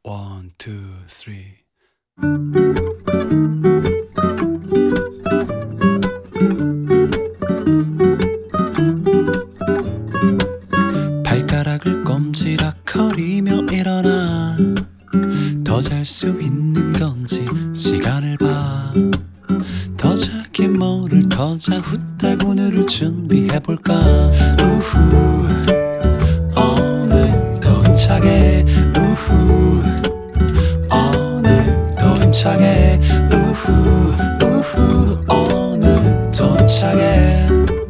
One, two, three. 발가락을 꼼지락거리며 일어나. 더 잘 수 있는 건지 시간을 봐. 더 자기 뭐를 더 자 후딱 오늘을 준비해볼까. 우후 오늘도 힘차게. 우후 오늘도 힘차게. 우후 오늘도 힘차게.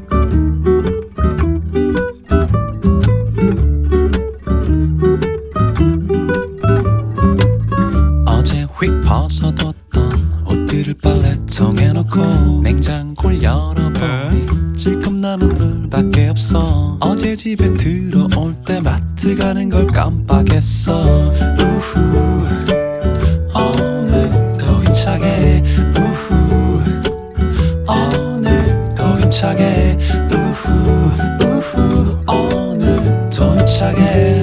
어제 휙 벗어뒀던 옷들을 빨래통에 넣고 냉장고를 열어보니 찔끔 남은 물밖에 없어. 어제 집에 들어올 때 마트 가는 걸 깜빡했어. 우후 오늘도 힘차게. 우후 오늘도 힘차게. 우후 오늘도 힘차게.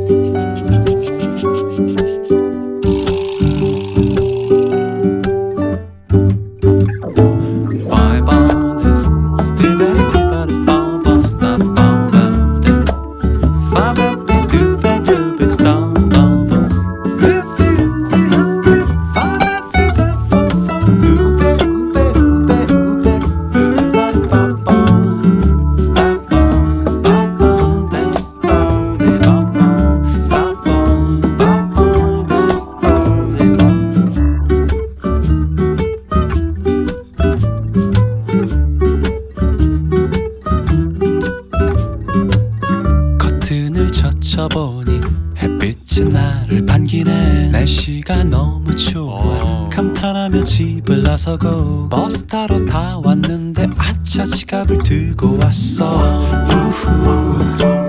젖혀보니 햇빛이 나를 반기네. 날씨가 너무 좋아. 감탄하며 집을 나서고 버스 타러 다 왔는데 아차 지갑을 들고 왔어. 우후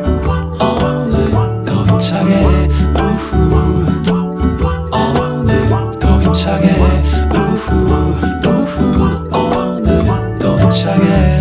오늘도 힘차게. 우후 오늘도 힘차게. 우후 오늘도 힘차게.